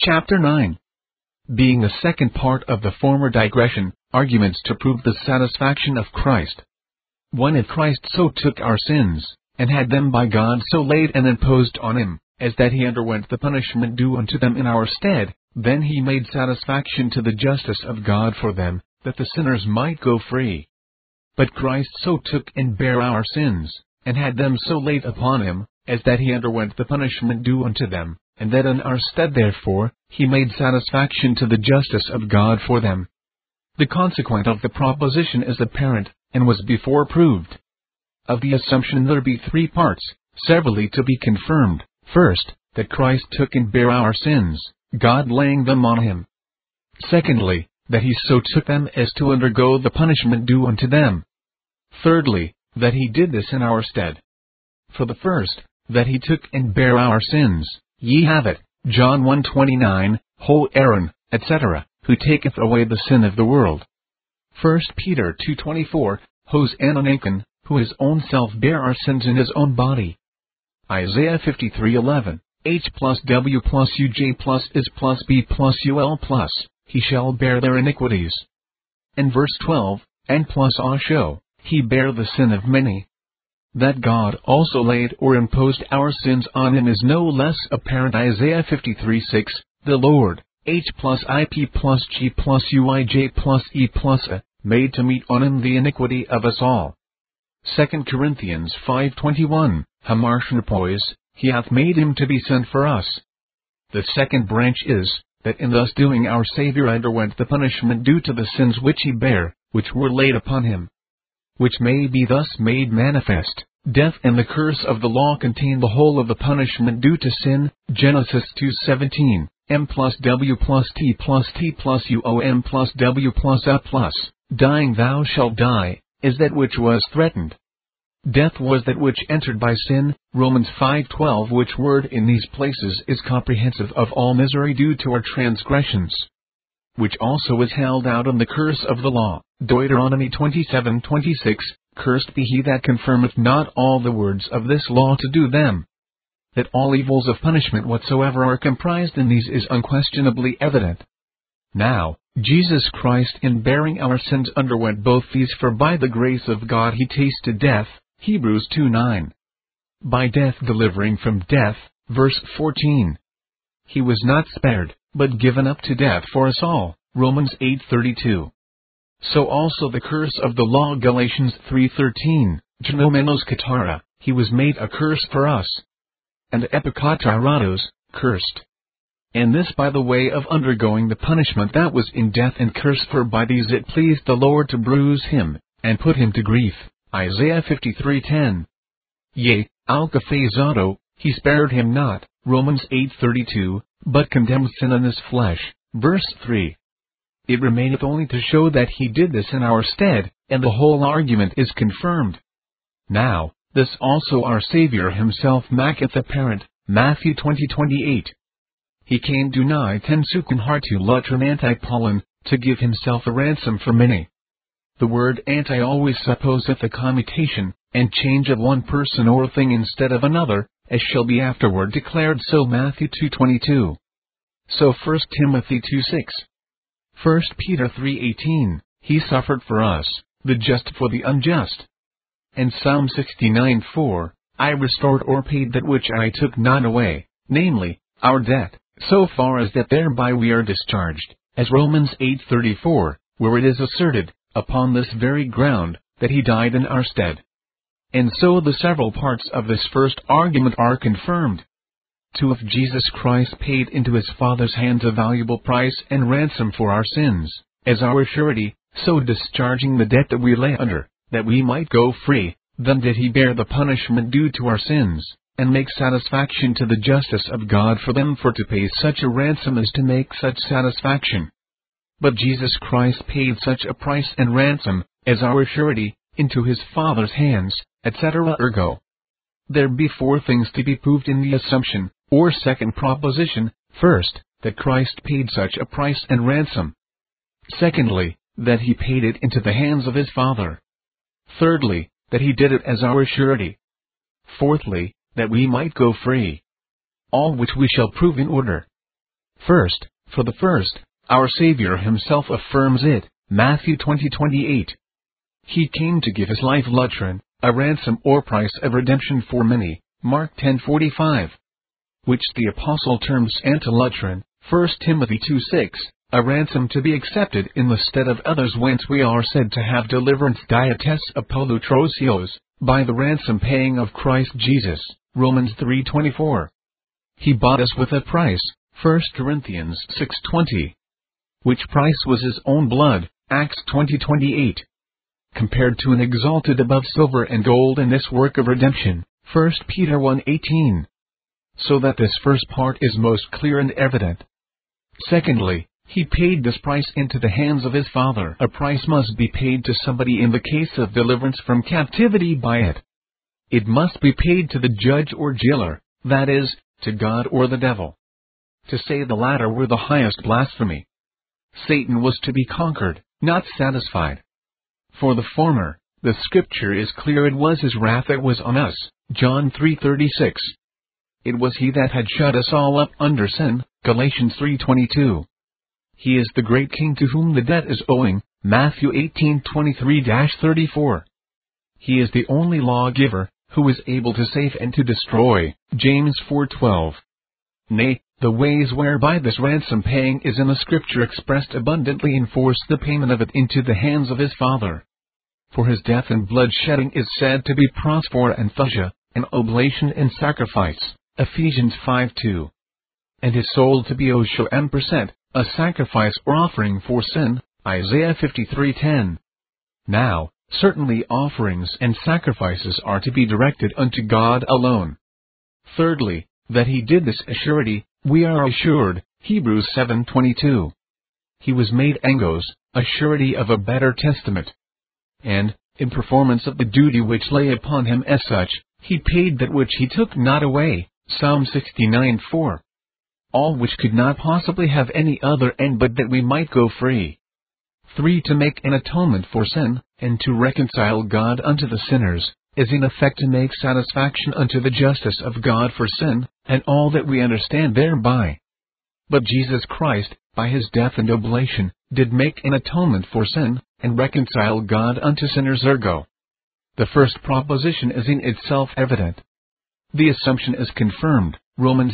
Chapter 9. Being a second part of the former digression, arguments to prove the satisfaction of Christ. 1. If Christ so took our sins, and had them by God so laid and imposed on him, as that he underwent the punishment due unto them in our stead, then he made satisfaction to the justice of God for them, that the sinners might go free. But Christ so took and bare our sins, and had them so laid upon him, as that he underwent the punishment due unto them, and that in our stead therefore, he made satisfaction to the justice of God for them. The consequent of the proposition is apparent, and was before proved. Of the assumption there be three parts, severally to be confirmed. First, that Christ took and bare our sins, God laying them on him. Secondly, that he so took them as to undergo the punishment due unto them. Thirdly, that he did this in our stead. For the first, that he took and bare our sins, ye have it, John 1:29, Ho Aaron, etc., who taketh away the sin of the world. 1 Peter 2:24, Hos Ananikan, who his own self bare our sins in his own body. Isaiah 53:11, H plus W plus UJ plus is plus B plus UL plus, he shall bear their iniquities. And verse 12, and plus Asho, he bare the sin of many. That God also laid or imposed our sins on him is no less apparent. Isaiah 53:6, the Lord, H plus IP plus G plus UIJ plus E plus A, made to meet on him the iniquity of us all. 2 Corinthians 5:21, Hamarshnapois, he hath made him to be sin for us. The second branch is, that in thus doing our Savior underwent the punishment due to the sins which he bare, which were laid upon him. Which may be thus made manifest, death and the curse of the law contain the whole of the punishment due to sin, Genesis 2:17, M plus W plus T plus T plus UOM plus W plus A plus, dying thou shalt die, is that which was threatened. Death was that which entered by sin, Romans 5:12, which word in these places is comprehensive of all misery due to our transgressions. Which also is held out in the curse of the law, Deuteronomy 27:26, cursed be he that confirmeth not all the words of this law to do them. That all evils of punishment whatsoever are comprised in these is unquestionably evident. Now, Jesus Christ in bearing our sins underwent both these, for by the grace of God he tasted death, Hebrews 2:9. By death delivering from death, verse 14. He was not spared, but given up to death for us all, Romans 8:32. So also the curse of the law, Galatians 3:13, genomenos katara, he was made a curse for us. And epikataratos, cursed. And this by the way of undergoing the punishment that was in death and curse, for by these it pleased the Lord to bruise him, and put him to grief, Isaiah 53:10. Yea, alkaphazato, he spared him not, Romans 8:32, but condemned sin in his flesh, verse 3. It remaineth only to show that he did this in our stead, and the whole argument is confirmed. Now, this also our Savior himself maketh apparent, Matthew 20:28. He came dunai tensukan hartu lutram anti-pollen, to give himself a ransom for many. The word anti always supposeth a commutation, and change of one person or thing instead of another, as shall be afterward declared, so Matthew 2:22. So 1 Timothy 2:6. 1 Peter 3:18, he suffered for us, the just for the unjust. And Psalm 69:4, I restored or paid that which I took not away, namely, our debt, so far as that thereby we are discharged, as Romans 8:34, where it is asserted, upon this very ground, that he died in our stead. And so the several parts of this first argument are confirmed. 2. If Jesus Christ paid into his Father's hands a valuable price and ransom for our sins, as our surety, so discharging the debt that we lay under, that we might go free, then did he bear the punishment due to our sins, and make satisfaction to the justice of God for them, for to pay such a ransom is to make such satisfaction. But Jesus Christ paid such a price and ransom, as our surety, into his Father's hands, etc. Ergo, there be four things to be proved in the assumption, or second proposition. First, that Christ paid such a price and ransom. Secondly, that he paid it into the hands of his Father. Thirdly, that he did it as our surety. Fourthly, that we might go free. All which we shall prove in order. First, for the first, our Savior himself affirms it, Matthew 20:28. He came to give his life lutron, a ransom or price of redemption for many, Mark 10:45. Which the apostle terms antilutron, 1 Timothy 2:6, a ransom to be accepted in the stead of others, whence we are said to have deliverance dietes apolutrosios, by the ransom paying of Christ Jesus, Romans 3:24. He bought us with a price, 1 Corinthians 6:20. Which price was his own blood, Acts 20:28. Compared to an exalted above silver and gold in this work of redemption, 1 Peter 1:18. So that this first part is most clear and evident. Secondly, he paid this price into the hands of his Father. A price must be paid to somebody in the case of deliverance from captivity by it. It must be paid to the judge or jailer, that is, to God or the devil. To say the latter were the highest blasphemy. Satan was to be conquered, not satisfied. For the former, the scripture is clear, it was his wrath that was on us, John 3:36. It was he that had shut us all up under sin, Galatians 3:22. He is the great king to whom the debt is owing, Matthew 18:23-34. He is the only lawgiver, who is able to save and to destroy, James 4:12. Nay, the ways whereby this ransom paying is in the scripture expressed abundantly enforce the payment of it into the hands of his Father. For his death and blood shedding is said to be prosphora and thusha, an oblation and sacrifice, Ephesians 5:2. And his soul to be osho a sacrifice or offering for sin, Isaiah 53:10. Now, certainly offerings and sacrifices are to be directed unto God alone. Thirdly, that he did this assurity, we are assured, Hebrews 7:22. He was made angos, a surety of a better testament. And, in performance of the duty which lay upon him as such, he paid that which he took not away, Psalm 69:4. All which could not possibly have any other end but that we might go free. 3. To make an atonement for sin, and to reconcile God unto the sinners, is in effect to make satisfaction unto the justice of God for sin, and all that we understand thereby. But Jesus Christ, by his death and oblation, did make an atonement for sin, and reconcile God unto sinners ergo. The first proposition is in itself evident. The assumption is confirmed, Romans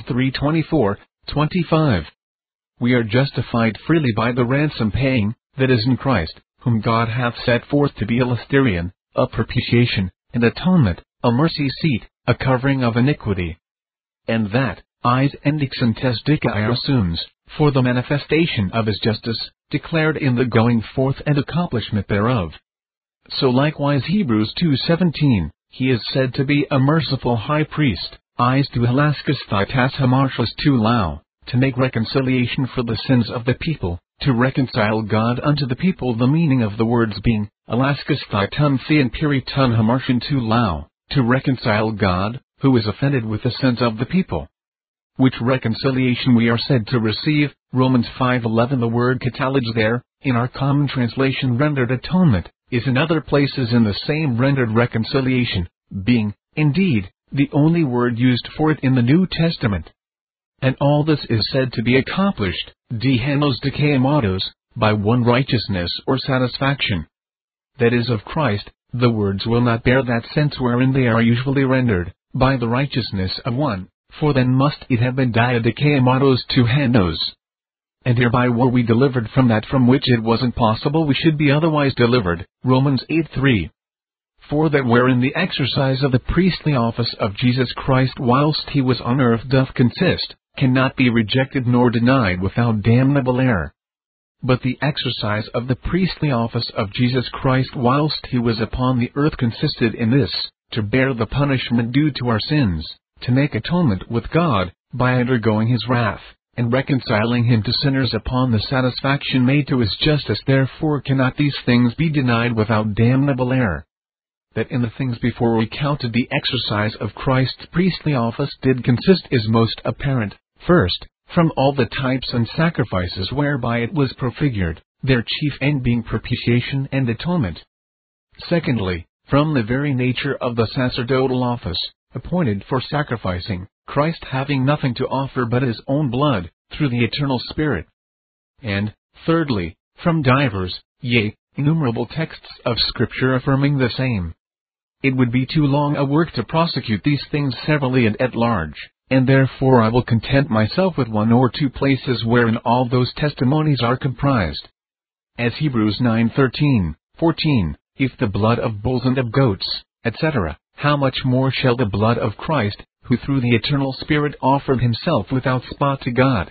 3:24-25. We are justified freely by the ransom paying, that is in Christ, whom God hath set forth to be a listerion, a propitiation, and atonement, a mercy seat, a covering of iniquity. And that, Is endixentes dicai assumes, for the manifestation of his justice, declared in the going forth and accomplishment thereof. So likewise Hebrews 2:17, he is said to be a merciful high priest, Is to helaskis thaitas hamarshas to lao, to make reconciliation for the sins of the people, to reconcile God unto the people, the meaning of the words being, alaskas thaitum thean piritun hamarshan to lao, to reconcile God, who is offended with the sins of the people. Which reconciliation we are said to receive, Romans 5:11. The word catalage there, in our common translation rendered atonement, is in other places in the same rendered reconciliation, being, indeed, the only word used for it in the New Testament. And all this is said to be accomplished, de hanos dicaimatos, by one righteousness or satisfaction. That is of Christ. The words will not bear that sense wherein they are usually rendered, by the righteousness of one, for then must it have been dia dicaimatos to hanos. And hereby were we delivered from that from which it wasn't possible we should be otherwise delivered, Romans 8:3. For that wherein the exercise of the priestly office of Jesus Christ whilst he was on earth doth consist, cannot be rejected nor denied without damnable error. But the exercise of the priestly office of Jesus Christ whilst he was upon the earth consisted in this, to bear the punishment due to our sins, to make atonement with God, by undergoing his wrath, and reconciling him to sinners upon the satisfaction made to his justice. Therefore cannot these things be denied without damnable error. That in the things before recounted the exercise of Christ's priestly office did consist is most apparent, first, from all the types and sacrifices whereby it was prefigured, their chief end being propitiation and atonement. Secondly, from the very nature of the sacerdotal office, appointed for sacrificing, Christ having nothing to offer but his own blood, through the eternal Spirit. And, thirdly, from divers, yea, innumerable texts of Scripture affirming the same. It would be too long a work to prosecute these things severally and at large, and therefore I will content myself with one or two places wherein all those testimonies are comprised. As Hebrews 9:13, 14, if the blood of bulls and of goats, etc., how much more shall the blood of Christ, who through the eternal Spirit offered himself without spot to God,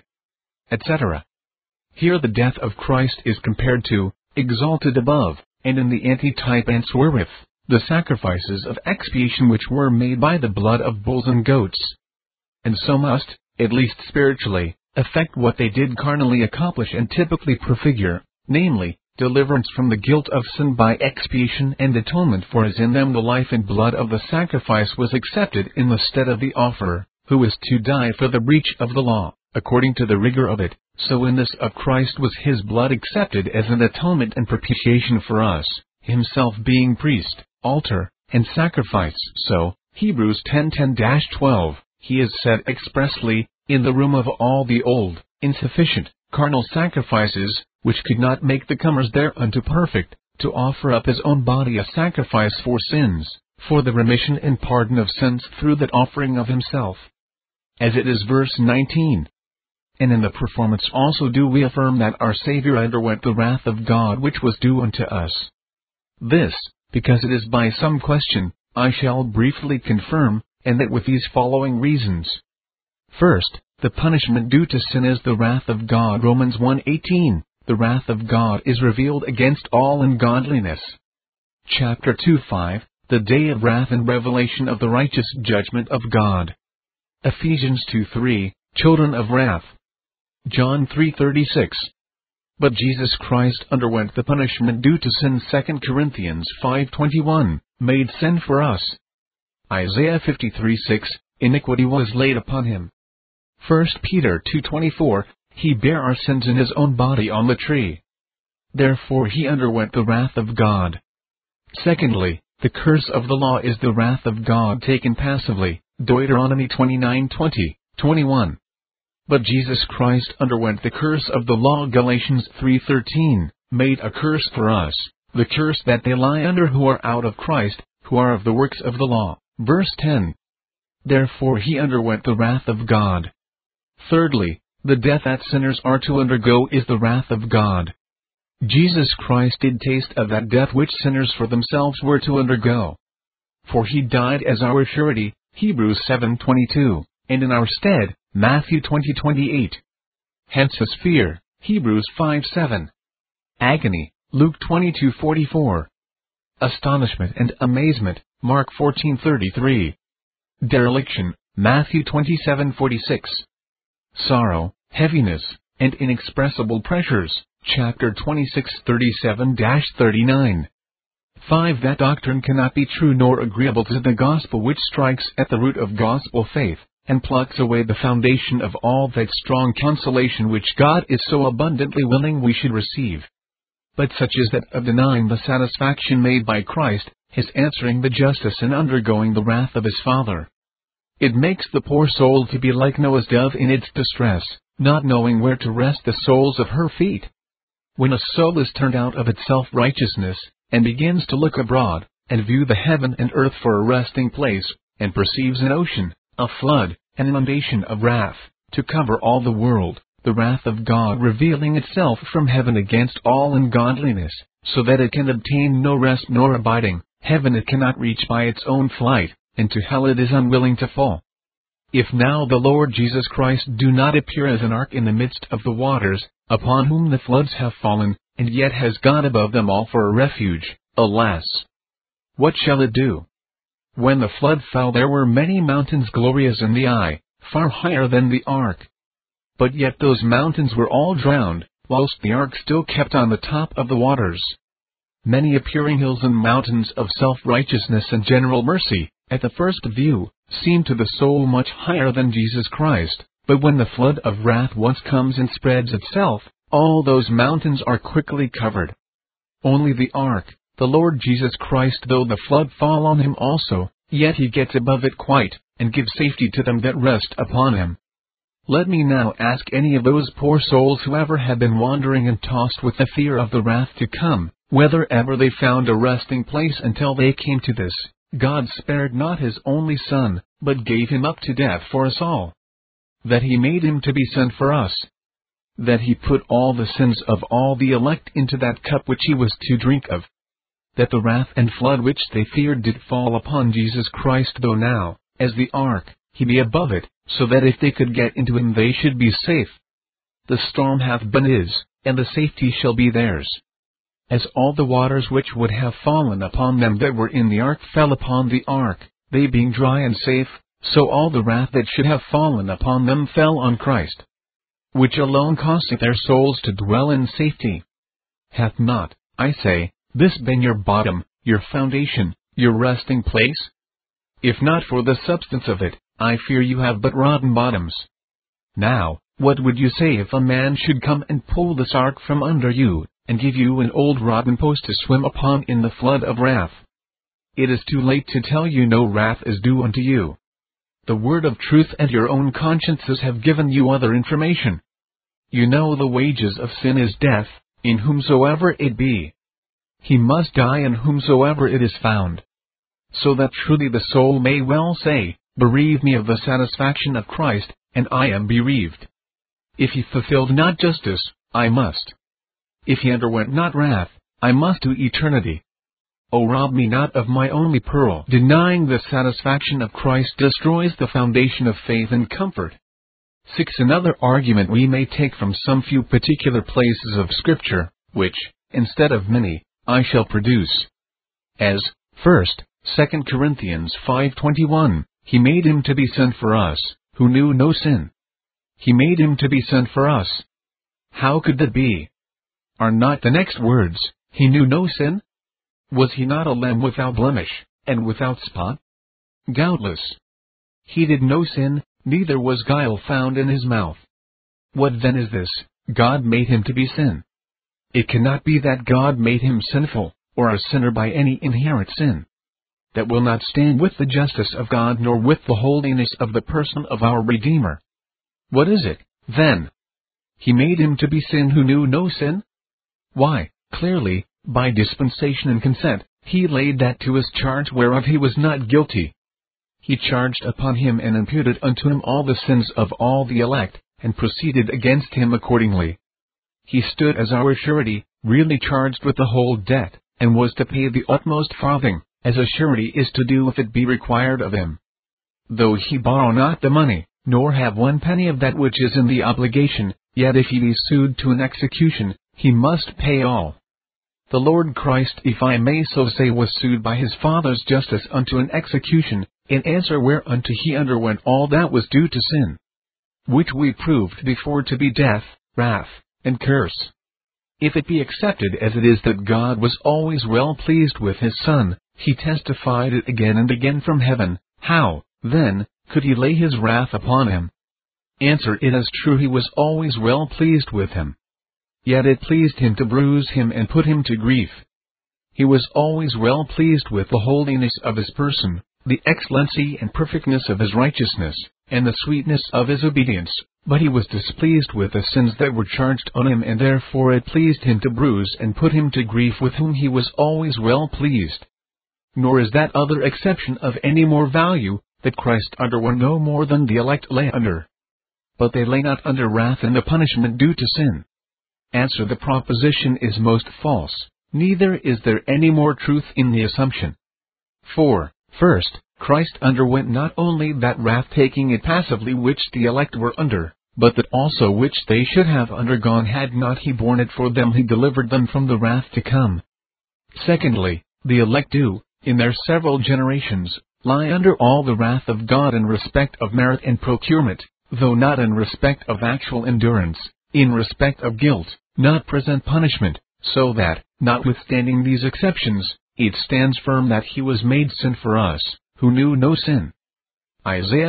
etc. Here the death of Christ is compared to, exalted above, and in the antitype answer wherewith, the sacrifices of expiation which were made by the blood of bulls and goats. And so must, at least spiritually, effect what they did carnally accomplish and typically prefigure, namely, deliverance from the guilt of sin by expiation and atonement, for as in them the life and blood of the sacrifice was accepted in the stead of the offerer, who was to die for the breach of the law, according to the rigor of it, so in this of Christ was his blood accepted as an atonement and propitiation for us, himself being priest, altar, and sacrifice. So, Hebrews 10:10-12, he is said expressly, in the room of all the old, insufficient, carnal sacrifices, which could not make the comers thereunto perfect, to offer up his own body a sacrifice for sins, for the remission and pardon of sins through that offering of himself. As it is verse 19. And in the performance also do we affirm that our Savior underwent the wrath of God which was due unto us. This, because it is by some question, I shall briefly confirm, and that with these following reasons. First, the punishment due to sin is the wrath of God. Romans 1:18, the wrath of God is revealed against all ungodliness. Chapter 2:5, the day of wrath and revelation of the righteous judgment of God. Ephesians 2:3, children of wrath. John 3:36. But Jesus Christ underwent the punishment due to sin. 2 Corinthians 5:21, made sin for us. Isaiah 53:6, iniquity was laid upon him. 1 Peter 2:24, he bare our sins in his own body on the tree. Therefore he underwent the wrath of God. Secondly, the curse of the law is the wrath of God taken passively. Deuteronomy 29:20, 21. But Jesus Christ underwent the curse of the law. Galatians 3:13, made a curse for us, the curse that they lie under who are out of Christ, who are of the works of the law. Verse 10. Therefore he underwent the wrath of God. Thirdly, the death that sinners are to undergo is the wrath of God. Jesus Christ did taste of that death which sinners for themselves were to undergo. For he died as our surety, Hebrews 7:22, and in our stead, Matthew 20:28. Hence his fear, Hebrews 5:7. Agony, Luke 22:44. Astonishment and amazement, Mark 14:33. Dereliction, Matthew 27:46. Sorrow, heaviness, and inexpressible pressures, chapter 26:37-39. 5. That doctrine cannot be true nor agreeable to the gospel, which strikes at the root of gospel faith, and plucks away the foundation of all that strong consolation which God is so abundantly willing we should receive. But such is that of denying the satisfaction made by Christ, his answering the justice and undergoing the wrath of his Father. It makes the poor soul to be like Noah's dove in its distress, not knowing where to rest the soles of her feet. When a soul is turned out of its self-righteousness, and begins to look abroad, and view the heaven and earth for a resting place, and perceives an ocean, a flood, an inundation of wrath, to cover all the world, the wrath of God revealing itself from heaven against all ungodliness, so that it can obtain no rest nor abiding, heaven it cannot reach by its own flight, and to hell it is unwilling to fall. If now the Lord Jesus Christ do not appear as an ark in the midst of the waters, upon whom the floods have fallen, and yet has God above them all for a refuge, alas! What shall it do? When the flood fell there were many mountains glorious in the eye, far higher than the ark. But yet those mountains were all drowned, whilst the ark still kept on the top of the waters. Many appearing hills and mountains of self-righteousness and general mercy, at the first view, seem to the soul much higher than Jesus Christ, but when the flood of wrath once comes and spreads itself, all those mountains are quickly covered. Only the ark, the Lord Jesus Christ, though the flood fall on him also, yet he gets above it quite, and gives safety to them that rest upon him. Let me now ask any of those poor souls who ever have been wandering and tossed with the fear of the wrath to come, whether ever they found a resting place until they came to this: God spared not his only Son, but gave him up to death for us all. That he made him to be sin for us. That he put all the sins of all the elect into that cup which he was to drink of. That the wrath and flood which they feared did fall upon Jesus Christ, though now, as the ark, he be above it, so that if they could get into him they should be safe. The storm hath been his, and the safety shall be theirs. As all the waters which would have fallen upon them that were in the ark fell upon the ark, they being dry and safe, so all the wrath that should have fallen upon them fell on Christ, which alone causeth their souls to dwell in safety. Hath not, I say, this been your bottom, your foundation, your resting place? If not for the substance of it, I fear you have but rotten bottoms. Now, what would you say if a man should come and pull this ark from under you, and give you an old rotten post to swim upon in the flood of wrath? It is too late to tell you no wrath is due unto you. The word of truth and your own consciences have given you other information. You know the wages of sin is death, in whomsoever it be. He must die in whomsoever it is found. So that truly the soul may well say, bereave me of the satisfaction of Christ, and I am bereaved. If he fulfilled not justice, I must. If he underwent not wrath, I must to eternity. O rob me not of my only pearl. Denying the satisfaction of Christ destroys the foundation of faith and comfort. 6. Another argument we may take from some few particular places of Scripture, which, instead of many, I shall produce. As, first, 2 Corinthians 5:21, he made him to be sin for us, who knew no sin. He made him to be sin for us. How could that be? Are not the next words, he knew no sin? Was he not a lamb without blemish, and without spot? Doubtless. He did no sin, neither was guile found in his mouth. What then is this? God made him to be sin. It cannot be that God made him sinful, or a sinner by any inherent sin. That will not stand with the justice of God nor with the holiness of the person of our Redeemer. What is it, then? He made him to be sin who knew no sin? Why, clearly, by dispensation and consent, he laid that to his charge whereof he was not guilty. He charged upon him and imputed unto him all the sins of all the elect, and proceeded against him accordingly. He stood as our surety, really charged with the whole debt, and was to pay the utmost farthing, as a surety is to do if it be required of him. Though he borrow not the money, nor have one penny of that which is in the obligation, yet if he be sued to an execution, he must pay all. The Lord Christ, if I may so say, was sued by his Father's justice unto an execution, in answer whereunto he underwent all that was due to sin, which we proved before to be death, wrath, and curse. If it be accepted as it is that God was always well pleased with his Son, he testified it again and again from heaven, how, then, could he lay his wrath upon him? Answer: it is true he was always well pleased with him. Yet it pleased him to bruise him and put him to grief. He was always well pleased with the holiness of his person, the excellency and perfectness of his righteousness, and the sweetness of his obedience, but he was displeased with the sins that were charged on him, and therefore it pleased him to bruise and put him to grief, with whom he was always well pleased. Nor is that other exception of any more value, that Christ underwent no more than the elect lay under. But they lay not under wrath and the punishment due to sin. Answer: the proposition is most false, neither is there any more truth in the assumption. 4. First, Christ underwent not only that wrath taking it passively which the elect were under, but that also which they should have undergone had not he borne it for them who delivered them from the wrath to come. Secondly, the elect do, in their several generations, lie under all the wrath of God in respect of merit and procurement, though not in respect of actual endurance, in respect of guilt, not present punishment, so that, notwithstanding these exceptions, it stands firm that he was made sin for us, who knew no sin. Isaiah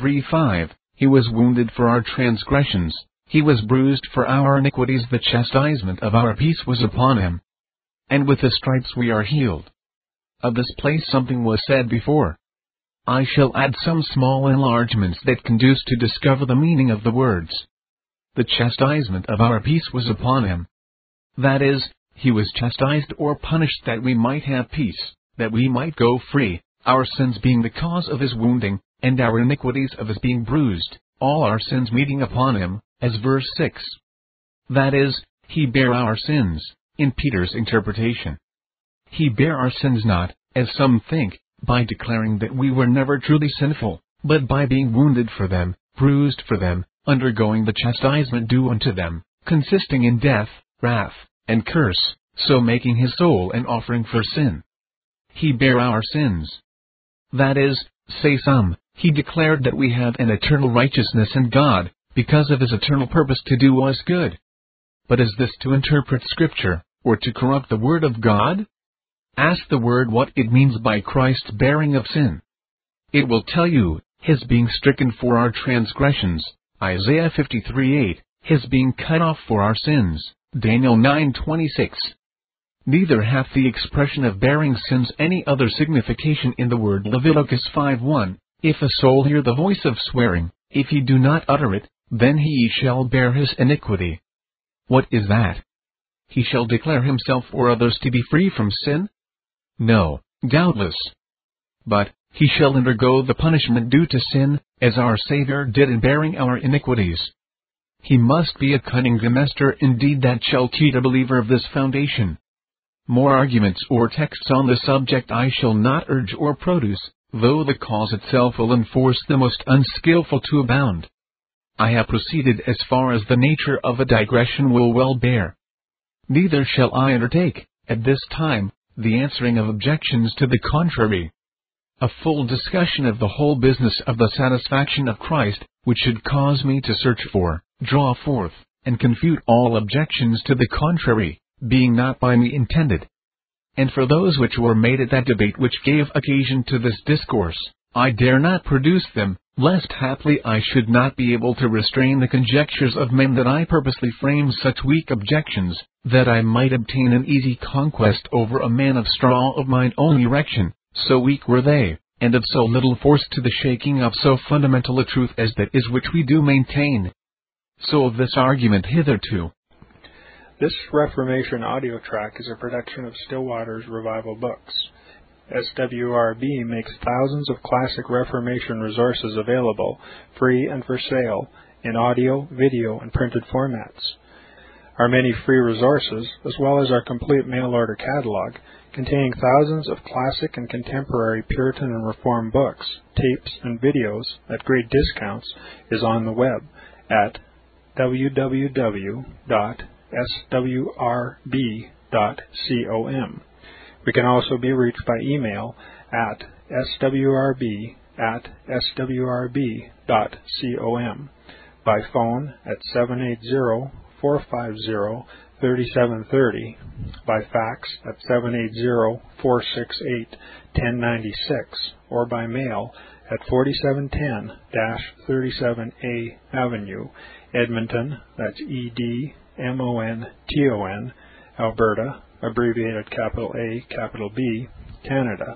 53:5, he was wounded for our transgressions, he was bruised for our iniquities, the chastisement of our peace was upon him, and with his stripes we are healed. Of this place something was said before. I shall add some small enlargements that conduce to discover the meaning of the words. The chastisement of our peace was upon him. That is, he was chastised or punished that we might have peace, that we might go free, our sins being the cause of his wounding, and our iniquities of his being bruised, all our sins meeting upon him, as verse 6. That is, he bare our sins, in Peter's interpretation. He bare our sins not, as some think, by declaring that we were never truly sinful, but by being wounded for them, bruised for them, undergoing the chastisement due unto them, consisting in death, wrath, and curse, so making his soul an offering for sin. He bare our sins. That is, say some, he declared that we have an eternal righteousness in God, because of his eternal purpose to do us good. But is this to interpret Scripture, or to corrupt the Word of God? Ask the Word what it means by Christ's bearing of sin. It will tell you, his being stricken for our transgressions, Isaiah 53:8, his being cut off for our sins, Daniel 9:26. Neither hath the expression of bearing sins any other signification in the word Leviticus 5:1, if a soul hear the voice of swearing, if he do not utter it, then he shall bear his iniquity. What is that? He shall declare himself or others to be free from sin? No, doubtless. But, he shall undergo the punishment due to sin, as our Savior did in bearing our iniquities. He must be a cunning master indeed that shall teach a believer of this foundation. More arguments or texts on the subject I shall not urge or produce, though the cause itself will enforce the most unskillful to abound. I have proceeded as far as the nature of a digression will well bear. Neither shall I undertake, at this time, the answering of objections to the contrary. A full discussion of the whole business of the satisfaction of Christ, which should cause me to search for, draw forth, and confute all objections to the contrary, being not by me intended. And for those which were made at that debate which gave occasion to this discourse, I dare not produce them, lest haply I should not be able to restrain the conjectures of men that I purposely framed such weak objections, that I might obtain an easy conquest over a man of straw of mine own erection, so weak were they, and of so little force to the shaking of so fundamental a truth as that is which we do maintain. So of this argument hitherto. This Reformation audio track is a production of Stillwater's Revival Books. SWRB makes thousands of classic Reformation resources available, free and for sale, in audio, video, and printed formats. Our many free resources, as well as our complete mail-order catalog, containing thousands of classic and contemporary Puritan and Reformed books, tapes, and videos at great discounts, is on the web at www.swrb.com. We can also be reached by email at swrb@swrb.com, by phone at 780-450-3730, by fax at 780-468-1096, or by mail at 4710-37A Avenue, Edmonton, that's Edmonton, Alberta, abbreviated capital A, capital B, Canada,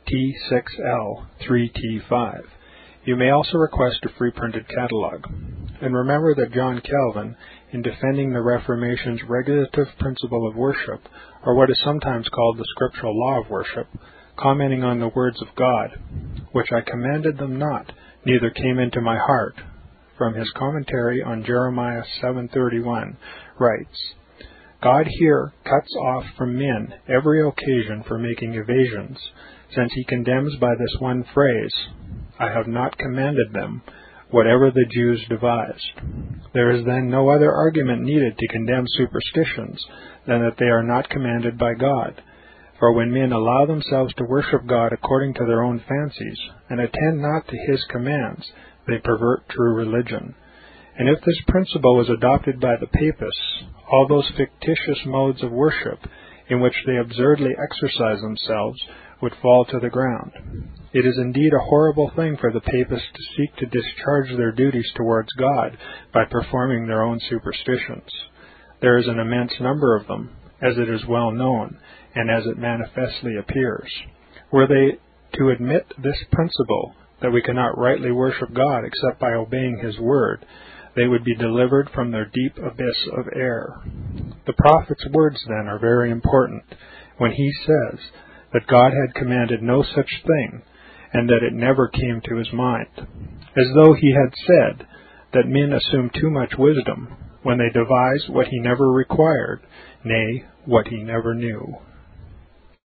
T6L3T5. You may also request a free printed catalog. And remember that John Calvin, in defending the Reformation's regulative principle of worship, or what is sometimes called the scriptural law of worship, commenting on the words of God, which I commanded them not, neither came into my heart, from his commentary on Jeremiah 7:31, writes, God here cuts off from men every occasion for making evasions, since he condemns by this one phrase, I have not commanded them, whatever the Jews devised. There is then no other argument needed to condemn superstitions than that they are not commanded by God. For when men allow themselves to worship God according to their own fancies, and attend not to his commands, they pervert true religion. And if this principle is adopted by the papists, all those fictitious modes of worship in which they absurdly exercise themselves would fall to the ground. It is indeed a horrible thing for the papists to seek to discharge their duties towards God by performing their own superstitions. There is an immense number of them, as it is well known, and as it manifestly appears. Were they To admit this principle, that we cannot rightly worship God except by obeying His word, they would be delivered from their deep abyss of error. The prophet's words, then, are very important when he says that God had commanded no such thing, and that it never came to his mind, as though he had said that men assume too much wisdom when they devise what he never required, nay, what he never knew.